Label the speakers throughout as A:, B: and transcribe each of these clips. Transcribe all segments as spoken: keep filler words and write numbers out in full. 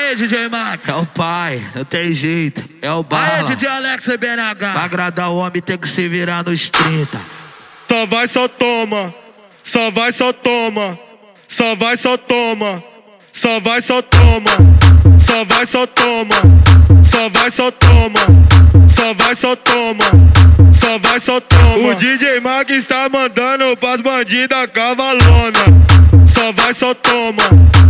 A: Aê, D J Max.
B: É o pai, não tem jeito, é o bala.
A: Aê, D J Alex e B N H.
B: Pra agradar o homem tem que se virar nos trinta.
C: Só vai, só toma, só vai, só toma, só vai, só toma, só vai, só toma, só vai, só toma, só vai, só toma, só vai, só toma, só vai, só toma. O D J Mag está mandando pras bandidas cavalona. Só vai, só toma,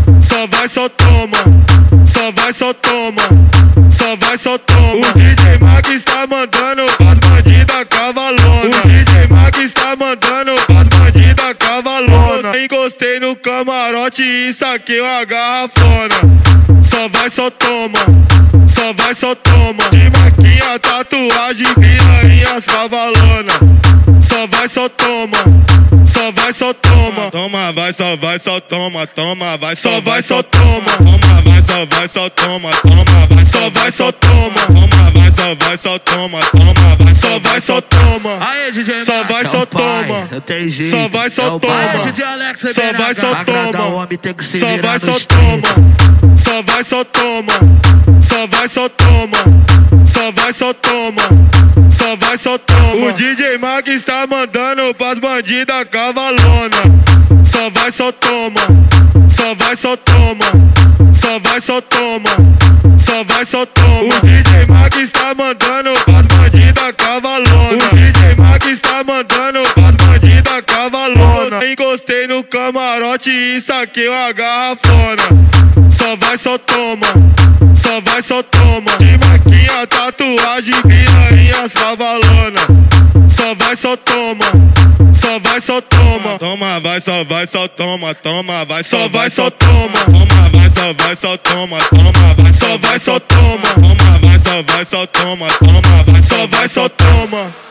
C: só vai, só toma, só vai, só toma, só vai, só toma. O D J Mag está mandando pras bandidas cavalona. O D J Mag está mandando pras bandidas cavalona. Encostei no camarote e saquei uma garrafona. Só vai, só toma, só vai, só toma. De maquinha, tatuagem, piranhas cavalona. Só vai, só toma, só vai, só toma. Toma, vai, só vai, só toma. Toma, vai, só vai, só toma. Toma, vai, só vai, só toma. Toma, vai, só vai, só toma. Toma, vai, só vai, só toma. Toma, vai, só vai, só toma.
A: Aê, D J Max.
C: Só vai, só toma.
B: Não tem jeito,
C: Só vai, só
B: é o
C: toma.
B: bala.
A: Aê, D J Alex e B
C: Só
A: N H.
C: vai, só
B: Pra agradar
C: toma.
B: o homem tem que se
C: Só
B: virar
C: vai, só
B: nos
C: toma.
B: trinta.
C: Só vai, só toma. Só vai, só toma. Só vai, só toma. Só vai, só toma. O D J Mag está mandando pras bandidas cavalona. Só vai, só toma. Só vai, só toma. Só vai, só toma. Só vai, só toma. O D J Mag está mandando pras bandidas cavalona. O D J Mag está mandando pras bandidas cavalona. Encostei no camarote e saquei uma garrafona. Só vai, só toma, só vai, só toma. De maquinha, tatuagem, piranhas cavalona. Só vai, só toma, só vai, só toma. Toma, vai, só vai, só toma. Toma, vai, só vai, só toma. Toma, vai, só vai, só toma. Toma, vai, só vai, só toma. Toma, vai, só vai, só toma. Toma, vai, só vai, só toma.